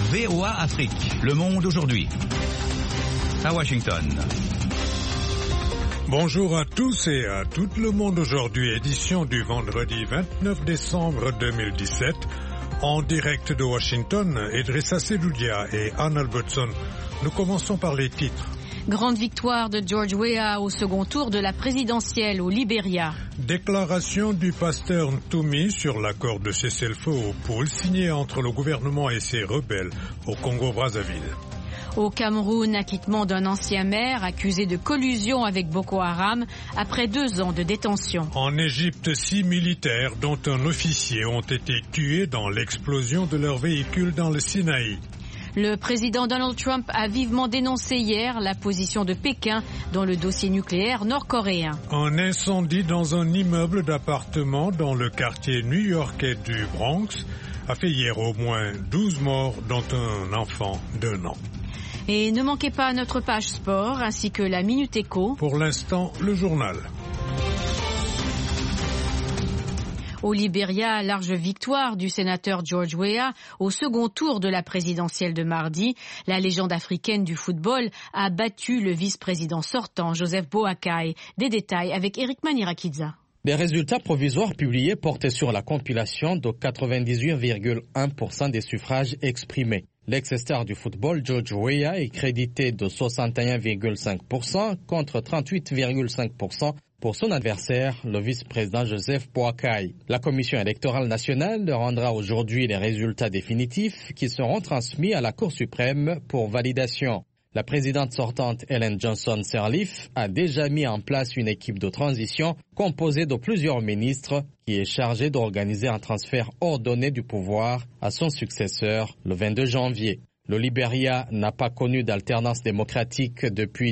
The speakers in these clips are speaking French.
VOA Afrique, le monde aujourd'hui. À Washington. Bonjour à tous et à tout le monde aujourd'hui, édition du vendredi 29 décembre 2017. En direct de Washington, Idrissa Sedoudia et Anne Albertson. Nous commençons par les titres. Grande victoire de George Weah au second tour de la présidentielle au Libéria. Déclaration du pasteur Ntoumi sur l'accord de cessez-le-feu au pôle signé entre le gouvernement et ses rebelles au Congo-Brazzaville. Au Cameroun, acquittement d'un ancien maire accusé de collusion avec Boko Haram après 2 ans de détention. En Égypte, 6 militaires, dont un officier, ont été tués dans l'explosion de leur véhicule dans le Sinaï. Le président Donald Trump a vivement dénoncé hier la position de Pékin dans le dossier nucléaire nord-coréen. Un incendie dans un immeuble d'appartements dans le quartier new-yorkais du Bronx a fait hier au moins 12 morts, dont un enfant d'1 an. Et ne manquez pas notre page sport ainsi que la Minute Éco. Pour l'instant, le journal. Au Libéria, large victoire du sénateur George Weah au second tour de la présidentielle de mardi. La légende africaine du football a battu le vice-président sortant Joseph Boakai. Des détails avec Eric Manirakidza. Les résultats provisoires publiés portaient sur la compilation de 98,1% des suffrages exprimés. L'ex-star du football, George Weah, est crédité de 61,5% contre 38,5% pour son adversaire, le vice-président Joseph Boakai. La Commission électorale nationale rendra aujourd'hui les résultats définitifs qui seront transmis à la Cour suprême pour validation. La présidente sortante Ellen Johnson Sirleaf a déjà mis en place une équipe de transition composée de plusieurs ministres qui est chargée d'organiser un transfert ordonné du pouvoir à son successeur le 22 janvier. Le Libéria n'a pas connu d'alternance démocratique depuis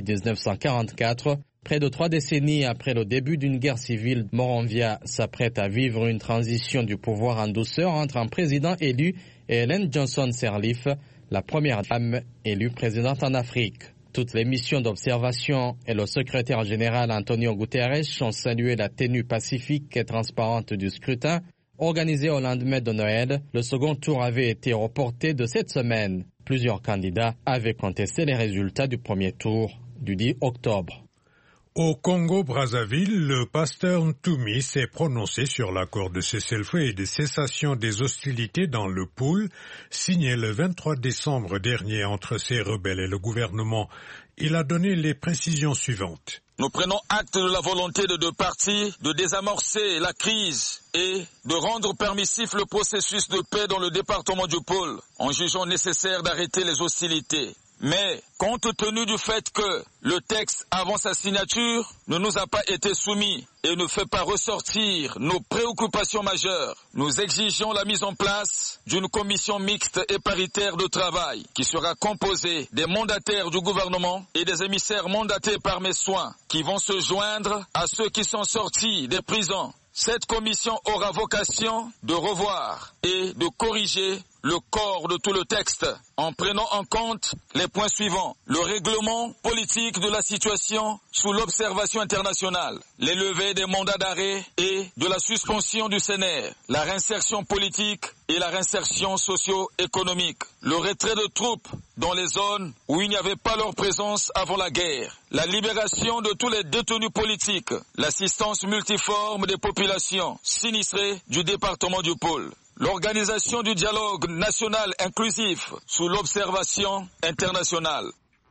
1944. Près de 3 décennies après le début d'une guerre civile, Monrovia s'apprête à vivre une transition du pouvoir en douceur entre un président élu et Ellen Johnson Sirleaf, la première dame élue présidente en Afrique. Toutes les missions d'observation et le secrétaire général Antonio Guterres ont salué la tenue pacifique et transparente du scrutin. Organisé au lendemain de Noël, le second tour avait été reporté de cette semaine. Plusieurs candidats avaient contesté les résultats du premier tour du 10 octobre. Au Congo-Brazzaville, le pasteur Ntoumi s'est prononcé sur l'accord de cessez-le-feu et de cessation des hostilités dans le pôle, signé le 23 décembre dernier entre ses rebelles et le gouvernement. Il a donné les précisions suivantes. Nous prenons acte de la volonté de 2 parties de désamorcer la crise et de rendre permissif le processus de paix dans le département du pôle, en jugeant nécessaire d'arrêter les hostilités. Mais, compte tenu du fait que le texte avant sa signature ne nous a pas été soumis et ne fait pas ressortir nos préoccupations majeures, nous exigeons la mise en place d'une commission mixte et paritaire de travail qui sera composée des mandataires du gouvernement et des émissaires mandatés par mes soins qui vont se joindre à ceux qui sont sortis des prisons. Cette commission aura vocation de revoir et de corriger le corps de tout le texte en prenant en compte les points suivants. Le règlement politique de la situation sous l'observation internationale, les levées des mandats d'arrêt et de la suspension du CNR, la réinsertion politique et la réinsertion socio-économique, le retrait de troupes dans les zones où il n'y avait pas leur présence avant la guerre, la libération de tous les détenus politiques, l'assistance multiforme des populations sinistrées du département du pôle, l'organisation du dialogue national inclusif sous l'observation internationale.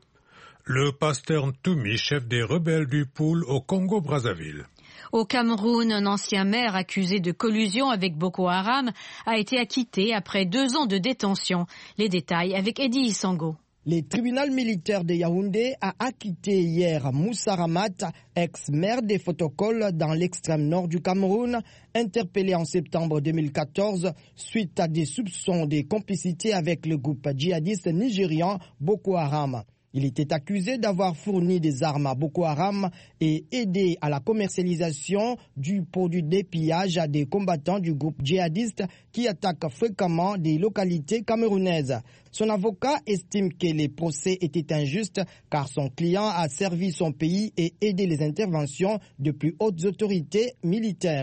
Le pasteur Ntoumi, chef des rebelles du pôle au Congo-Brazzaville. Au Cameroun, un ancien maire accusé de collusion avec Boko Haram a été acquitté après 2 ans de détention. Les détails avec Eddie Isango. Le tribunal militaire de Yaoundé a acquitté hier Moussa Ramat, ex-maire des Photocoles dans l'extrême nord du Cameroun, interpellé en septembre 2014 suite à des soupçons de complicité avec le groupe djihadiste nigérian Boko Haram. Il était accusé d'avoir fourni des armes à Boko Haram et aidé à la commercialisation du produit d'épillage à des combattants du groupe djihadiste qui attaquent fréquemment des localités camerounaises. Son avocat estime que les procès étaient injustes car son client a servi son pays et aidé les interventions de plus hautes autorités militaires.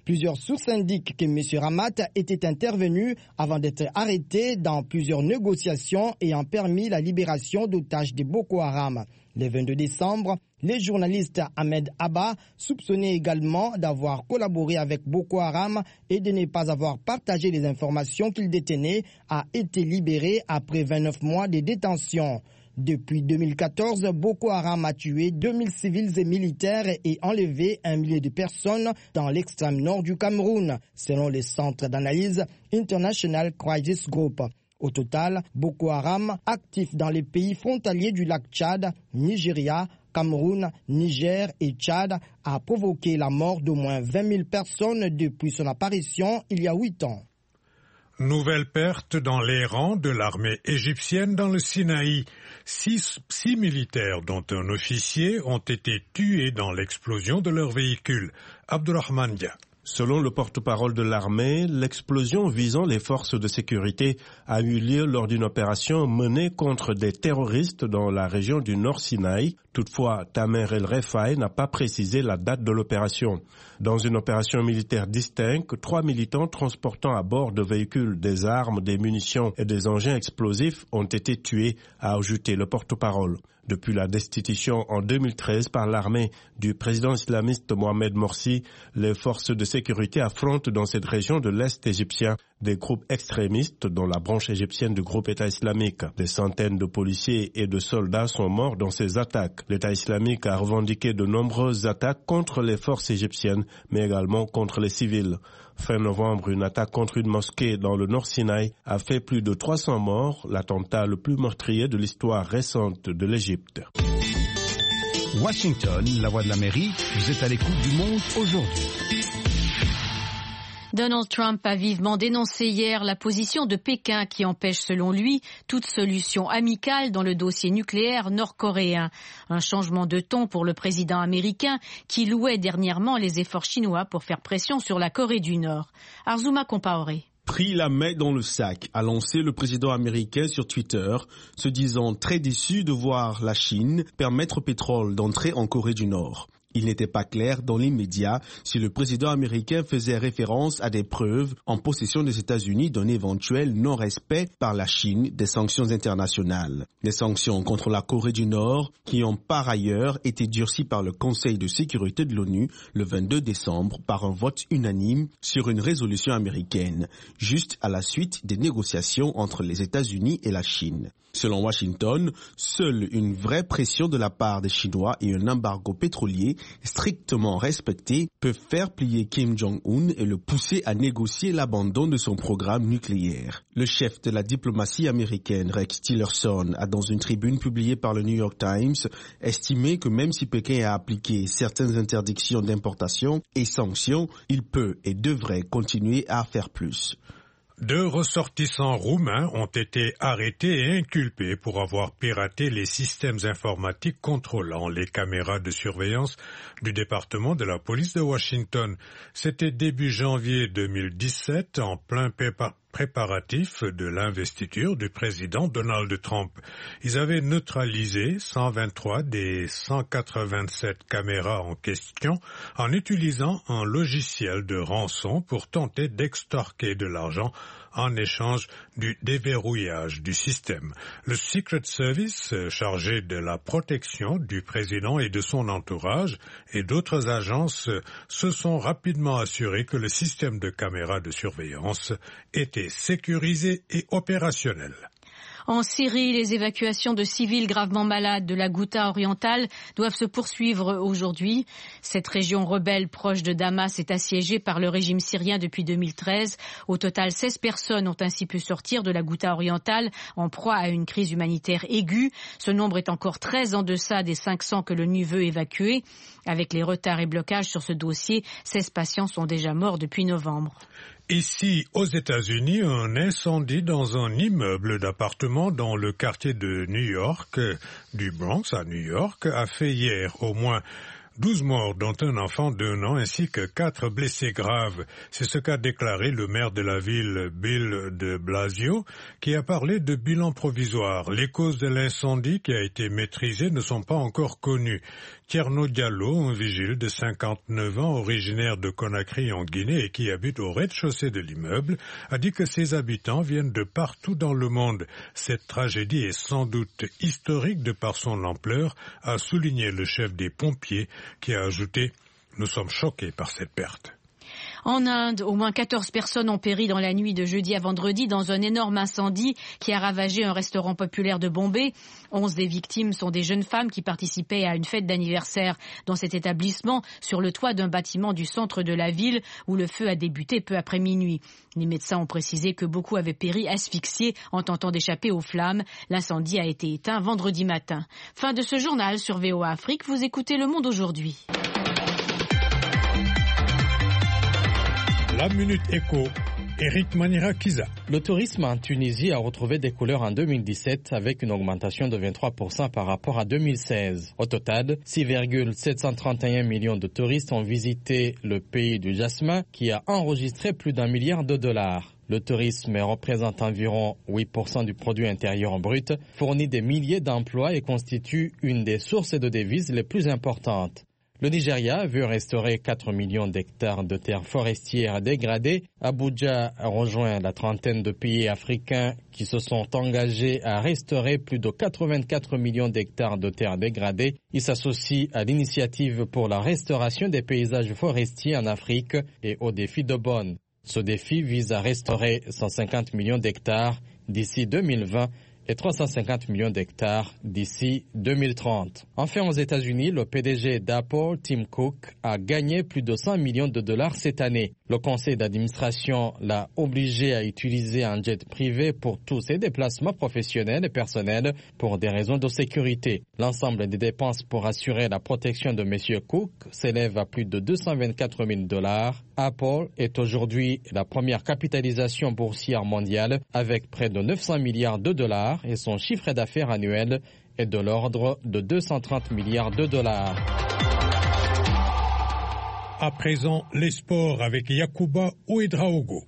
Plusieurs sources indiquent que M. Ramat était intervenu avant d'être arrêté dans plusieurs négociations ayant permis la libération d'otages de Boko Haram. Le 22 décembre, le journaliste Ahmed Abba, soupçonné également d'avoir collaboré avec Boko Haram et de ne pas avoir partagé les informations qu'il détenait, a été libéré après 29 mois de détention. Depuis 2014, Boko Haram a tué 2000 civils et militaires et enlevé 1 millier de personnes dans l'extrême nord du Cameroun, selon le centre d'analyse International Crisis Group. Au total, Boko Haram, actif dans les pays frontaliers du lac Tchad, Nigeria, Cameroun, Niger et Tchad, a provoqué la mort d'au moins 20 000 personnes depuis son apparition il y a 8 ans. Nouvelle perte dans les rangs de l'armée égyptienne dans le Sinaï. Six militaires, dont un officier, ont été tués dans l'explosion de leur véhicule. Abdurrahman Dia. Selon le porte-parole de l'armée, l'explosion visant les forces de sécurité a eu lieu lors d'une opération menée contre des terroristes dans la région du Nord Sinaï. Toutefois, Tamer El Refai n'a pas précisé la date de l'opération. Dans une opération militaire distincte, 3 militants transportant à bord de véhicules des armes, des munitions et des engins explosifs ont été tués, a ajouté le porte-parole. Depuis la destitution en 2013 par l'armée du président islamiste Mohamed Morsi, les forces de sécurité affrontent dans cette région de l'Est égyptien des groupes extrémistes dont la branche égyptienne du groupe État islamique. Des centaines de policiers et de soldats sont morts dans ces attaques. L'État islamique a revendiqué de nombreuses attaques contre les forces égyptiennes, mais également contre les civils. Fin novembre, une attaque contre une mosquée dans le Nord Sinaï a fait plus de 300 morts, l'attentat le plus meurtrier de l'histoire récente de l'Égypte. Washington, la voix de l'Amérique, vous êtes à l'écoute du monde aujourd'hui. Donald Trump a vivement dénoncé hier la position de Pékin qui empêche, selon lui, toute solution amicale dans le dossier nucléaire nord-coréen. Un changement de ton pour le président américain qui louait dernièrement les efforts chinois pour faire pression sur la Corée du Nord. Arzuma Compaoré. Pris la main dans le sac, a lancé le président américain sur Twitter, se disant très déçu de voir la Chine permettre au pétrole d'entrer en Corée du Nord. Il n'était pas clair dans les médias si le président américain faisait référence à des preuves en possession des États-Unis d'un éventuel non-respect par la Chine des sanctions internationales. Des sanctions contre la Corée du Nord qui ont par ailleurs été durcies par le Conseil de sécurité de l'ONU le 22 décembre par un vote unanime sur une résolution américaine, juste à la suite des négociations entre les États-Unis et la Chine. Selon Washington, seule une vraie pression de la part des Chinois et un embargo pétrolier strictement respecté peuvent faire plier Kim Jong-un et le pousser à négocier l'abandon de son programme nucléaire. Le chef de la diplomatie américaine, Rex Tillerson, a dans une tribune publiée par le New York Times estimé que même si Pékin a appliqué certaines interdictions d'importation et sanctions, il peut et devrait continuer à faire plus. 2 ressortissants roumains ont été arrêtés et inculpés pour avoir piraté les systèmes informatiques contrôlant les caméras de surveillance du département de la police de Washington. C'était début janvier 2017, en plein préparatif de l'investiture du président Donald Trump. Ils avaient neutralisé 123 des 187 caméras en question en utilisant un logiciel de rançon pour tenter d'extorquer de l'argent en échange du déverrouillage du système. Le Secret Service, chargé de la protection du président et de son entourage, et d'autres agences se sont rapidement assurés que le système de caméras de surveillance était sécurisé et opérationnel. En Syrie, les évacuations de civils gravement malades de la Ghouta orientale doivent se poursuivre aujourd'hui. Cette région rebelle proche de Damas est assiégée par le régime syrien depuis 2013. Au total, 16 personnes ont ainsi pu sortir de la Ghouta orientale en proie à une crise humanitaire aiguë. Ce nombre est encore très en deçà des 500 que l'ONU veut évacuer. Avec les retards et blocages sur ce dossier, 16 patients sont déjà morts depuis novembre. Ici, aux États-Unis, un incendie dans un immeuble d'appartements dans le quartier de New York, du Bronx à New York, a fait hier au moins 12 morts, dont un enfant d'1 an, ainsi que 4 blessés graves. C'est ce qu'a déclaré le maire de la ville, Bill de Blasio, qui a parlé de bilan provisoire. Les causes de l'incendie qui a été maîtrisé ne sont pas encore connues. Tierno Diallo, un vigile de 59 ans originaire de Conakry en Guinée et qui habite au rez-de-chaussée de l'immeuble, a dit que ses habitants viennent de partout dans le monde. Cette tragédie est sans doute historique de par son ampleur, a souligné le chef des pompiers qui a ajouté « Nous sommes choqués par cette perte ». En Inde, au moins 14 personnes ont péri dans la nuit de jeudi à vendredi dans un énorme incendie qui a ravagé un restaurant populaire de Bombay. 11 des victimes sont des jeunes femmes qui participaient à une fête d'anniversaire dans cet établissement sur le toit d'un bâtiment du centre de la ville où le feu a débuté peu après minuit. Les médecins ont précisé que beaucoup avaient péri asphyxiés en tentant d'échapper aux flammes. L'incendie a été éteint vendredi matin. Fin de ce journal sur VOA Afrique. Vous écoutez Le Monde aujourd'hui. La Minute Éco, Eric Manirakiza. Le tourisme en Tunisie a retrouvé des couleurs en 2017 avec une augmentation de 23% par rapport à 2016. Au total, 6,731 millions de touristes ont visité le pays du jasmin qui a enregistré plus d'$1 milliard. Le tourisme représente environ 8% du produit intérieur brut, fournit des milliers d'emplois et constitue une des sources de devises les plus importantes. Le Nigeria veut restaurer 4 millions d'hectares de terres forestières dégradées. Abuja rejoint la trentaine de pays africains qui se sont engagés à restaurer plus de 84 millions d'hectares de terres dégradées. Il s'associe à l'initiative pour la restauration des paysages forestiers en Afrique et au défi de Bonn. Ce défi vise à restaurer 150 millions d'hectares d'ici 2020 et 350 millions d'hectares d'ici 2030. Enfin, aux États-Unis, le PDG d'Apple, Tim Cook, a gagné plus de $100 millions cette année. Le conseil d'administration l'a obligé à utiliser un jet privé pour tous ses déplacements professionnels et personnels pour des raisons de sécurité. L'ensemble des dépenses pour assurer la protection de M. Cook s'élève à plus de $224 000. Apple est aujourd'hui la première capitalisation boursière mondiale avec près de $900 milliards et son chiffre d'affaires annuel est de l'ordre de $230 milliards. À présent, les sports avec Yacouba Ouedraogo.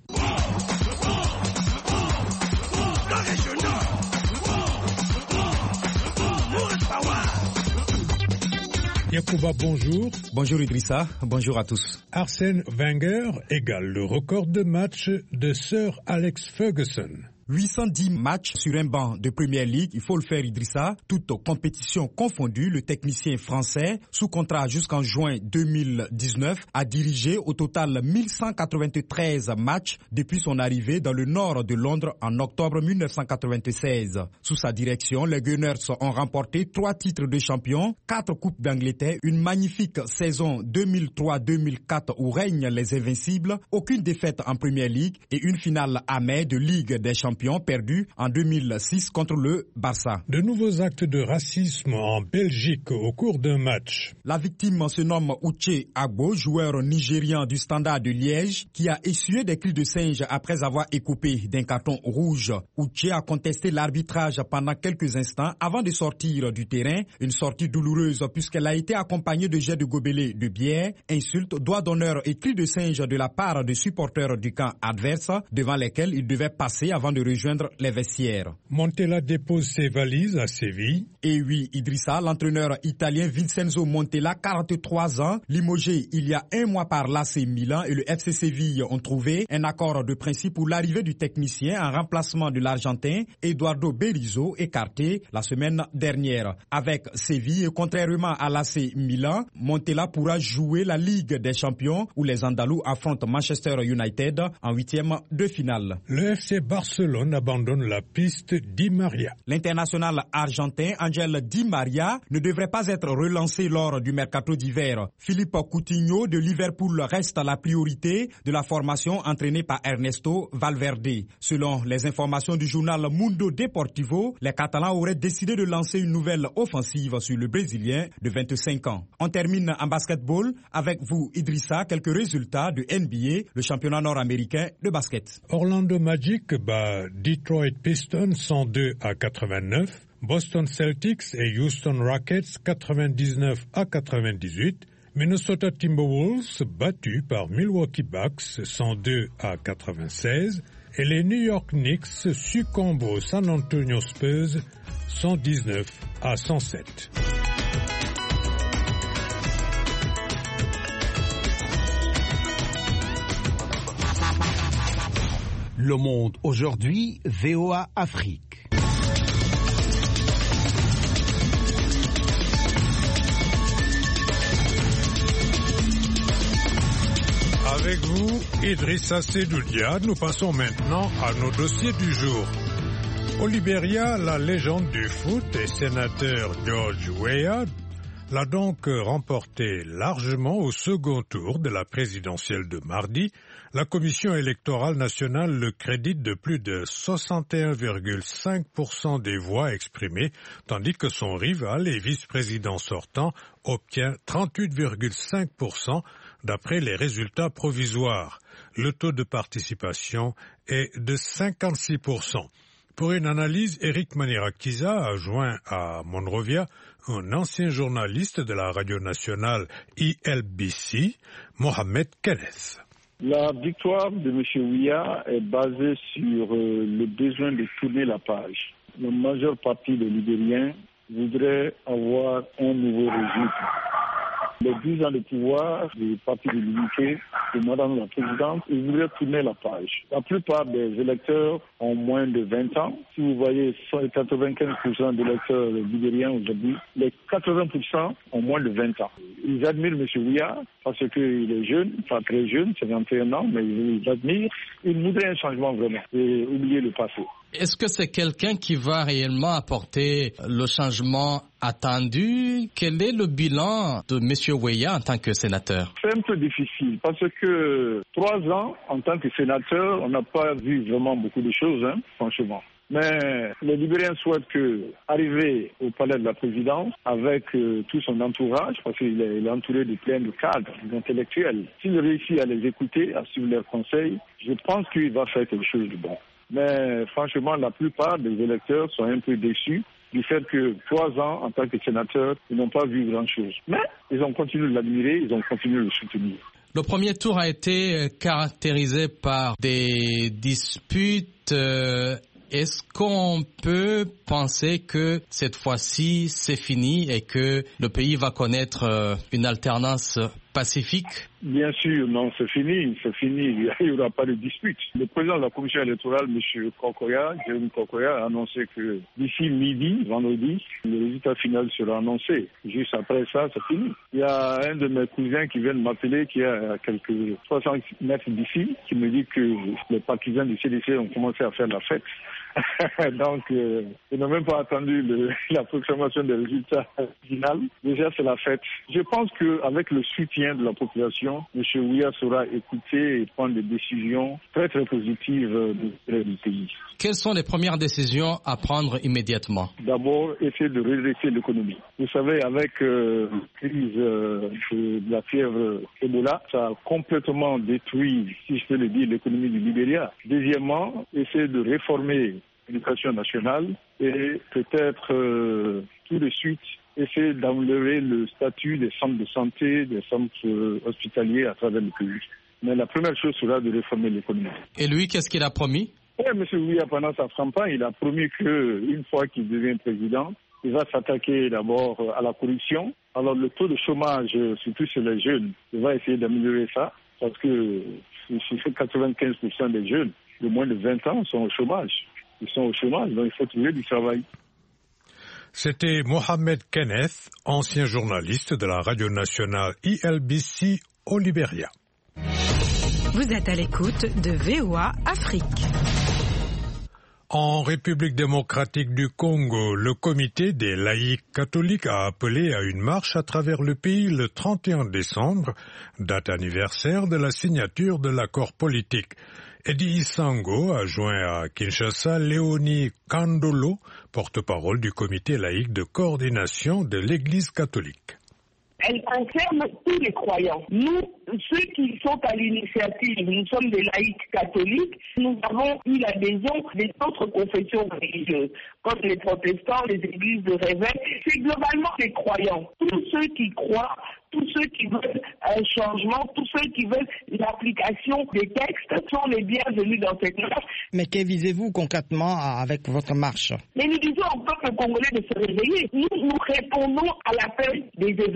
Yacouba, bonjour. Bonjour Idrissa, bonjour à tous. Arsène Wenger égale le record de match de Sir Alex Ferguson. 810 matchs sur un banc de Premier League, il faut le faire Idrissa, toutes compétitions confondues. Le technicien français, sous contrat jusqu'en juin 2019, a dirigé au total 1193 matchs depuis son arrivée dans le nord de Londres en octobre 1996. Sous sa direction, les Gunners ont remporté 3 titres de champion, 4 coupes d'Angleterre, une magnifique saison 2003-2004 où règnent les invincibles, aucune défaite en Premier League et une finale amère de Ligue des Champions perdu en 2006 contre le Barça. De nouveaux actes de racisme en Belgique au cours d'un match. La victime se nomme Uche Agbo, joueur nigérian du Standard de Liège, qui a essuyé des cris de singe après avoir écopé d'un carton rouge. Uche a contesté l'arbitrage pendant quelques instants avant de sortir du terrain, une sortie douloureuse puisqu'elle a été accompagnée de jets de gobelets de bière, insultes, doigts d'honneur et cris de singe de la part des supporters du camp adverse, devant lesquels il devait passer avant de rejoindre les vestiaires. Montella dépose ses valises à Séville. Et oui, Idrissa, l'entraîneur italien Vincenzo Montella, 43 ans, limogé il y a un mois par l'AC Milan et le FC Séville ont trouvé un accord de principe pour l'arrivée du technicien en remplacement de l'Argentin Eduardo Berizzo, écarté la semaine dernière. Avec Séville, contrairement à l'AC Milan, Montella pourra jouer la Ligue des Champions où les Andalous affrontent Manchester United en 8e de finale. Le FC Barcelone abandonne la piste Di Maria. L'international argentin Angel Di Maria ne devrait pas être relancé lors du mercato d'hiver. Philippe Coutinho de Liverpool reste la priorité de la formation entraînée par Ernesto Valverde. Selon les informations du journal Mundo Deportivo, les Catalans auraient décidé de lancer une nouvelle offensive sur le Brésilien de 25 ans. On termine en basketball avec vous Idrissa, quelques résultats de NBA, le championnat nord-américain de basket. Orlando Magic bat Detroit Pistons 102-89, Boston Celtics et Houston Rockets 99-98, Minnesota Timberwolves battus par Milwaukee Bucks 102-96 et les New York Knicks succombent aux San Antonio Spurs 119-107. Le Monde aujourd'hui, VOA Afrique. Avec vous, Idrissa Sedoudia, nous passons maintenant à nos dossiers du jour. Au Libéria, la légende du foot et sénateur George Weah l'a donc remporté largement au second tour de la présidentielle de mardi. La Commission électorale nationale le crédite de plus de 61,5% des voix exprimées, tandis que son rival et vice-président sortant obtient 38,5% d'après les résultats provisoires. Le taux de participation est de 56%. Pour une analyse, Eric Manirakiza a joint à Monrovia un ancien journaliste de la radio nationale ILBC, Mohamed Kenneth. La victoire de M. Weah est basée sur le besoin de tourner la page. La majeure partie des Libériens voudraient avoir un nouveau régime. Les 10 ans de pouvoir du Parti de l'Unité de Madame la Présidente, ils voudraient tourner la page. La plupart des électeurs ont moins de 20 ans. Si vous voyez 95% d'électeurs libériens aujourd'hui, les 80% ont moins de 20 ans. Ils admirent M. Weah parce qu'il est jeune, pas très jeune, 51 ans, mais ils l'admirent. Ils voudraient un changement vraiment et oublier le passé. Est-ce que c'est quelqu'un qui va réellement apporter le changement attendu? Quel est le bilan de M. Weah en tant que sénateur? C'est un peu difficile parce que 3 ans en tant que sénateur, on n'a pas vu vraiment beaucoup de choses, franchement. Mais les Libériens souhaitent arriver au palais de la présidence avec tout son entourage, parce qu'il est entouré de plein de cadres, d'intellectuels. S'il réussit à les écouter, à suivre leurs conseils, je pense qu'il va faire quelque chose de bon. Mais franchement, la plupart des électeurs sont un peu déçus du fait que 3 ans en tant que sénateur, ils n'ont pas vu grand-chose. Mais ils ont continué de l'admirer, ils ont continué de le soutenir. Le premier tour a été caractérisé par des disputes. Est-ce qu'on peut penser que cette fois-ci, c'est fini et que le pays va connaître une alternance pacifique? Bien sûr, non, c'est fini. Il n'y aura pas de dispute. Le président de la commission électorale, M. Kokoya, Jérémy Kokoya, a annoncé que d'ici midi, vendredi, le résultat final sera annoncé. Juste après ça, c'est fini. Il y a un de mes cousins qui vient de m'appeler, qui est à quelques 60 mètres d'ici, qui me dit que les partisans du CDC ont commencé à faire la fête. Donc, ils n'ont même pas attendu la proclamation des résultats finaux. Déjà, c'est la fête. Je pense qu'avec le soutien de la population, M. Weah saura écouter et prendre des décisions très très positives du pays. Quelles sont les premières décisions à prendre immédiatement? D'abord, essayer de redresser l'économie. Vous savez, avec la crise de la fièvre Ebola, ça a complètement détruit, si je peux le dire, l'économie du Libéria. Deuxièmement, essayer de réformer l'éducation nationale et peut-être tout de suite essayer d'améliorer le statut des centres de santé, des centres hospitaliers à travers le pays. Mais la première chose sera de réformer l'économie. Et lui, qu'est-ce qu'il a promis? Oui, M. Weah, pendant sa campagne, il a promis qu'une fois qu'il devient président, il va s'attaquer d'abord à la corruption. Alors le taux de chômage, surtout chez les jeunes, il va essayer d'améliorer ça parce que 95% des jeunes de moins de 20 ans sont au chômage. Ils sont au chômage, donc il faut trouver du travail. C'était Mohamed Kenneth, ancien journaliste de la radio nationale ILBC au Libéria. Vous êtes à l'écoute de VOA Afrique. En République démocratique du Congo, le comité des laïcs catholiques a appelé à une marche à travers le pays le 31 décembre, date anniversaire de la signature de l'accord politique. Eddie Isango a joint à Kinshasa Léonie Kandolo, porte-parole du comité laïque de coordination de l'Église catholique. Elle concerne tous les croyants. Nous, ceux qui sont à l'initiative, nous sommes des laïcs catholiques, nous avons eu l'adhésion des autres confessions religieuses, comme les protestants, les églises de réveil. C'est globalement les croyants. Tous ceux qui croient, tous ceux qui veulent un changement, tous ceux qui veulent l'application des textes sont les bienvenus dans cette marche. Mais que visez-vous concrètement avec votre marche? Mais nous disons au peuple congolais de se réveiller. Nous répondons à l'appel des évêques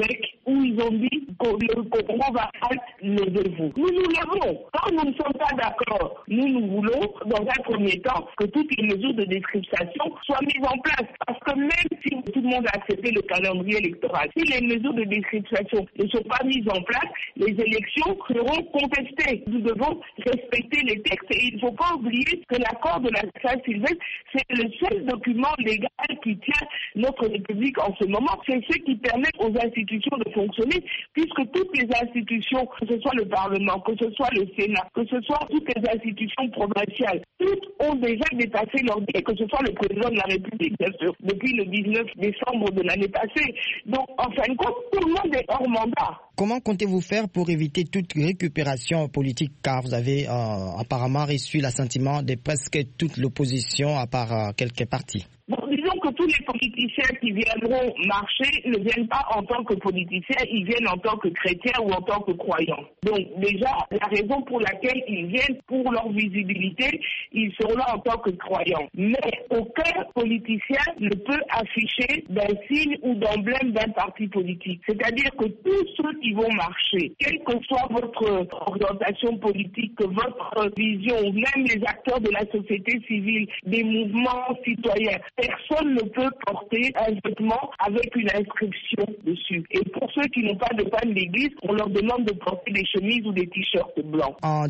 où ils ont dit que le Congo va être levez-vous. Nous l'avons. Quand nous ne sommes pas d'accord, nous voulons, dans un premier temps, que toutes les mesures de décryptation soient mises en place. Parce que même si tout le monde a accepté le calendrier électoral, si les mesures de décryptation ne sont pas mises en place, les élections seront contestées. Nous devons respecter les textes et il ne faut pas oublier que l'accord de la Saint-Sylvestre, c'est le seul document légal qui tient notre République en ce moment. C'est ce qui permet aux institutions de fonctionner, puisque toutes les institutions, que ce soit le Parlement, que ce soit le Sénat, que ce soit toutes les institutions provinciales, toutes ont déjà dépassé leur délai, que ce soit le président de la République, bien sûr, depuis le 19 décembre de l'année passée. Donc, en fin de compte, tout le monde est hors mandat. Comment comptez-vous faire pour éviter toute récupération politique, car vous avez apparemment reçu l'assentiment de presque toute l'opposition à part quelques partis? Bon, disons que tous les politiciens qui viendront marcher ne viennent pas en tant que politiciens, ils viennent en tant que chrétiens ou en tant que croyants. Donc déjà, la raison pour laquelle ils viennent, pour leur visibilité, ils seront là en tant que croyants. Mais aucun politicien ne peut afficher d'insigne ou d'emblème d'un parti politique. C'est-à-dire que tous ceux qui vont marcher, quelle que soit votre orientation politique, votre vision, même les acteurs de la société civile, des mouvements citoyens, personne ne peut porter un vêtement avec une inscription dessus. Et pour ceux qui n'ont pas de panne d'église, on leur demande de porter des chemises ou des t-shirts blancs. En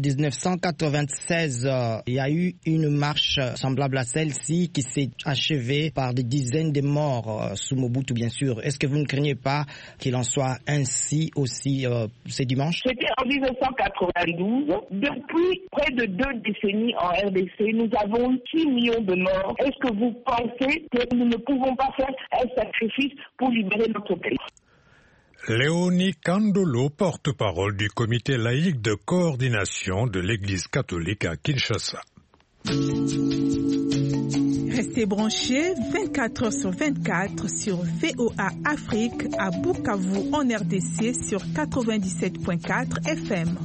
1996, il y a eu une marche semblable à celle-ci qui s'est achevée par des dizaines de morts sous Mobutu, bien sûr. Est-ce que vous ne craignez pas qu'il en soit ainsi aussi ce dimanche? C'était en 1992. Depuis près de 2 décennies en RDC, nous avons eu 6 millions de morts. Est-ce que vous pensez que nous ne pouvons pas faire un sacrifice pour libérer notre pays? Léonie Kandolo, porte-parole du comité laïque de coordination de l'Église catholique à Kinshasa. Restez branchés 24 heures sur 24 sur VOA Afrique à Bukavu en RDC sur 97.4 FM.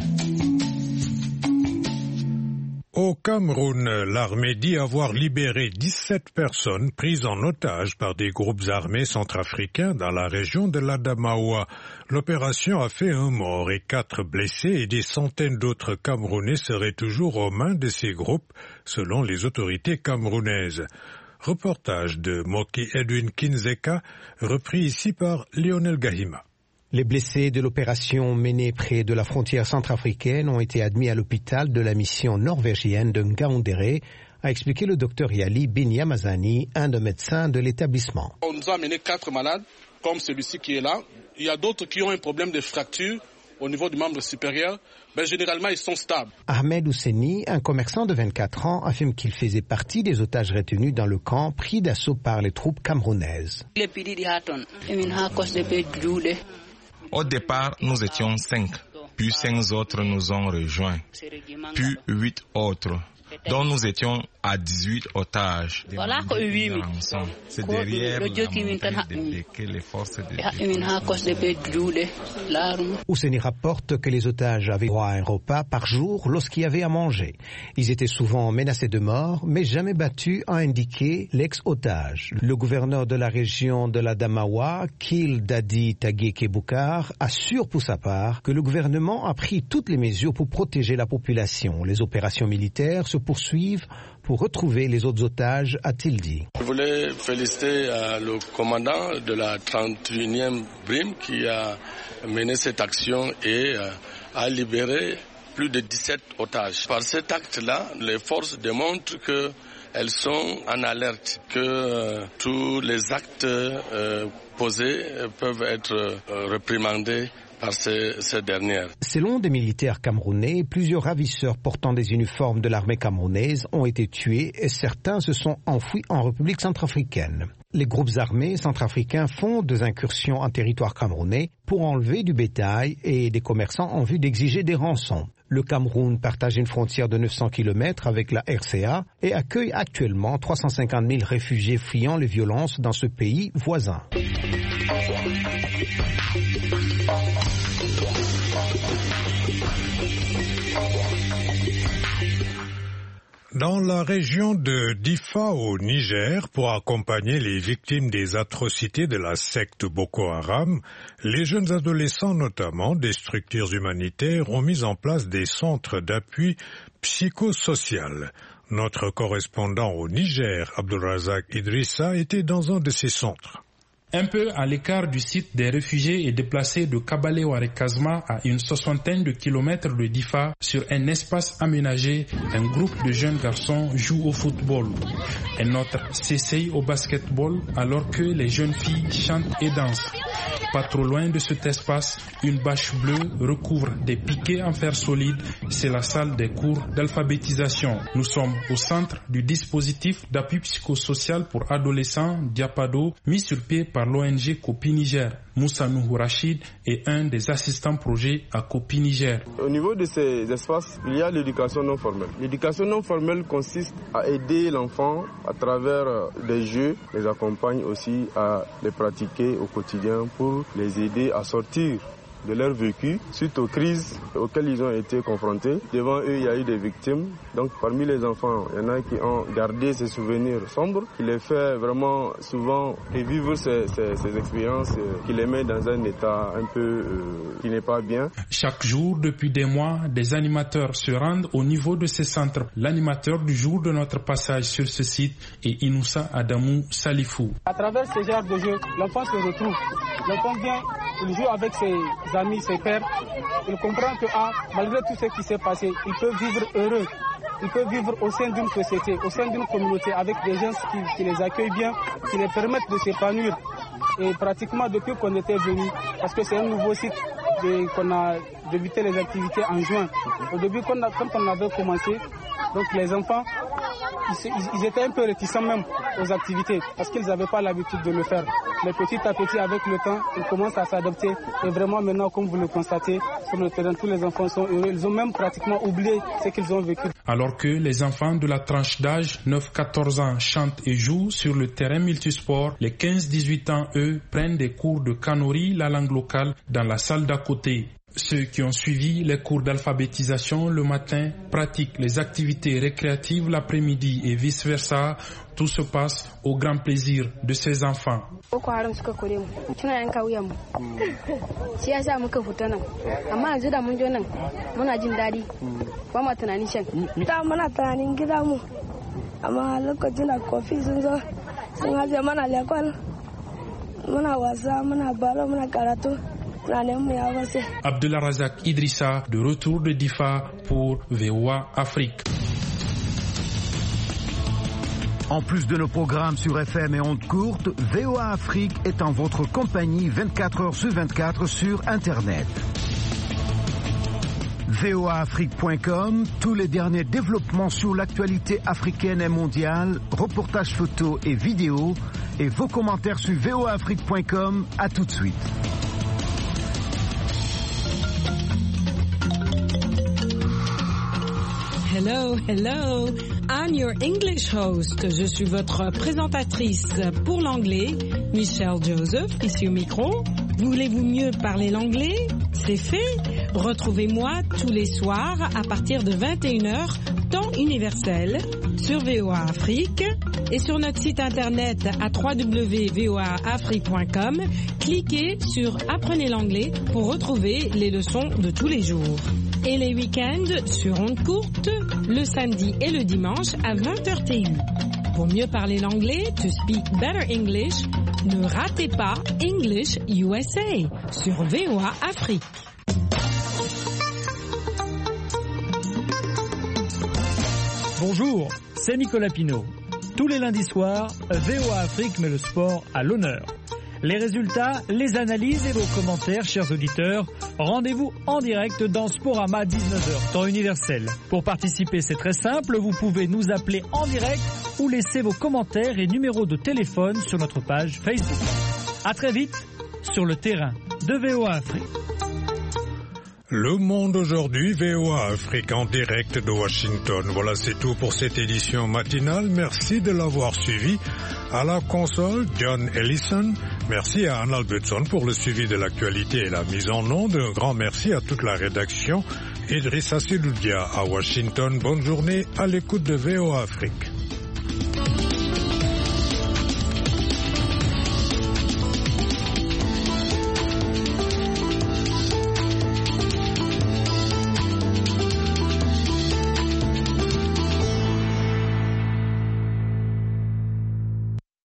Au Cameroun, l'armée dit avoir libéré 17 personnes prises en otage par des groupes armés centrafricains dans la région de l'Adamaoua. L'opération a fait 1 mort et 4 blessés et des centaines d'autres Camerounais seraient toujours aux mains de ces groupes, selon les autorités camerounaises. Reportage de Moki Edwin Kinzeka, repris ici par Lionel Gahima. Les blessés de l'opération menée près de la frontière centrafricaine ont été admis à l'hôpital de la mission norvégienne de Ngaoundéré, a expliqué le docteur Yali Binyamazani, un des médecins de l'établissement. On nous a amené 4 malades, comme celui-ci qui est là. Il y a d'autres qui ont un problème de fracture au niveau du membre supérieur. Mais généralement, ils sont stables. Ahmed Ousseni, un commerçant de 24 ans, affirme qu'il faisait partie des otages retenus dans le camp pris d'assaut par les troupes camerounaises. Au départ, nous étions 5, puis 5 autres nous ont rejoints, puis 8 autres, dont nous étions à 18 otages. C'est derrière la montée que les forces de Ousseni rapporte que les otages avaient droit à un repas par jour lorsqu'il y avait à manger. Ils étaient souvent menacés de mort, mais jamais battus, a indiqué l'ex-otage. Le gouverneur de la région de l'Adamaoua, Kil Dadi Tagueke Boukar, assure pour sa part que le gouvernement a pris toutes les mesures pour protéger la population. Les opérations militaires se poursuivent pour retrouver les autres otages, a-t-il dit. Je voulais féliciter le commandant de la 31e BRIM qui a mené cette action et a libéré plus de 17 otages. Par cet acte-là, les forces démontrent qu'elles sont en alerte, que tous les actes posés peuvent être réprimandés par ces dernières. Selon des militaires camerounais, plusieurs ravisseurs portant des uniformes de l'armée camerounaise ont été tués et certains se sont enfouis en République centrafricaine. Les groupes armés centrafricains font des incursions en territoire camerounais pour enlever du bétail et des commerçants en vue d'exiger des rançons. Le Cameroun partage une frontière de 900 km avec la RCA et accueille actuellement 350 000 réfugiés fuyant les violences dans ce pays voisin. Dans la région de Difa au Niger, pour accompagner les victimes des atrocités de la secte Boko Haram, les jeunes adolescents notamment des structures humanitaires ont mis en place des centres d'appui psychosocial. Notre correspondant au Niger, Abdulrazak Idrissa, était dans un de ces centres. Un peu à l'écart du site des réfugiés et déplacés de Kabale-Waré-Kazma à une 60aine de kilomètres de Difa, sur un espace aménagé, un groupe de jeunes garçons joue au football. Un autre s'essaye au basketball alors que les jeunes filles chantent et dansent. Pas trop loin de cet espace, une bâche bleue recouvre des piquets en fer solide. C'est la salle des cours d'alphabétisation. Nous sommes au centre du dispositif d'appui psychosocial pour adolescents Diapado, mis sur pied par l'ONG Copi Niger. Moussa Nouhou Rachid est un des assistants projet à Copi Niger. Au niveau de ces espaces, il y a l'éducation non formelle. L'éducation non formelle consiste à aider l'enfant à travers des jeux, les accompagne aussi à les pratiquer au quotidien pour les aider à sortir de leur vécu suite aux crises auxquelles ils ont été confrontés. Devant eux, il y a eu des victimes. Donc parmi les enfants, il y en a qui ont gardé ces souvenirs sombres, qui les fait vraiment souvent revivre ces expériences, qui les met dans un état un peu qui n'est pas bien. Chaque jour, depuis des mois, des animateurs se rendent au niveau de ces centres. L'animateur du jour de notre passage sur ce site est Inoussa Adamou Salifou. À travers ce genre de jeu, l'enfant se retrouve. L'enfant vient, il joue avec ses amis, ses pères. Il comprend que malgré tout ce qui s'est passé, il peut vivre heureux. Il peut vivre au sein d'une société, au sein d'une communauté, avec des gens qui les accueillent bien, qui les permettent de s'épanouir. Et pratiquement depuis qu'on était venu, parce que c'est un nouveau site qu'on a débuté les activités en juin. Au début, quand on avait commencé, donc les enfants, ils étaient un peu réticents même aux activités, parce qu'ils n'avaient pas l'habitude de le faire. Mais petit à petit, avec le temps, ils commencent à s'adapter. Et vraiment maintenant, comme vous le constatez, sur le terrain, tous les enfants sont heureux. Ils ont même pratiquement oublié ce qu'ils ont vécu. Alors que les enfants de la tranche d'âge 9-14 ans chantent et jouent sur le terrain multisport, les 15-18 ans, eux, prennent des cours de kanuri, la langue locale, dans la salle d'à côté. Ceux qui ont suivi les cours d'alphabétisation le matin pratiquent les activités récréatives l'après-midi et vice-versa. Tout se passe au grand plaisir de ces enfants. Abdulrazak Idrissa, de retour de Difa pour VOA Afrique. En plus de nos programmes sur FM et ondes courtes, VOA Afrique est en votre compagnie 24 heures sur 24 sur Internet. voaafrique.com, tous les derniers développements sur l'actualité africaine et mondiale, reportages photos et vidéos, et vos commentaires sur voaafrique.com. À tout de suite. Hello, I'm your English host. Je suis votre présentatrice pour l'anglais, Michelle Joseph, ici au micro. Voulez-vous mieux parler l'anglais? C'est fait. Retrouvez-moi tous les soirs à partir de 21h, temps universel, sur VOA Afrique et sur notre site internet à www.voaafrique.com. Cliquez sur Apprenez l'anglais pour retrouver les leçons de tous les jours. Et les week-ends sur ondes courtes, le samedi et le dimanche à 20h TU. Pour mieux parler l'anglais, to speak better English, ne ratez pas English USA sur VOA Afrique. Bonjour, c'est Nicolas Pinault. Tous les lundis soirs, VOA Afrique met le sport à l'honneur. Les résultats, les analyses et vos commentaires, chers auditeurs, rendez-vous en direct dans Sporama 19h, temps universel. Pour participer, c'est très simple, vous pouvez nous appeler en direct ou laisser vos commentaires et numéros de téléphone sur notre page Facebook. À très vite sur le terrain de VOA Afrique. Le Monde aujourd'hui, VOA Afrique en direct de Washington. Voilà, c'est tout pour cette édition matinale. Merci de l'avoir suivi. À la console, John Ellison. Merci à Anne Albertson pour le suivi de l'actualité et la mise en onde. Un grand merci à toute la rédaction Idrissa Seloudia à Washington. Bonne journée à l'écoute de VOA Afrique.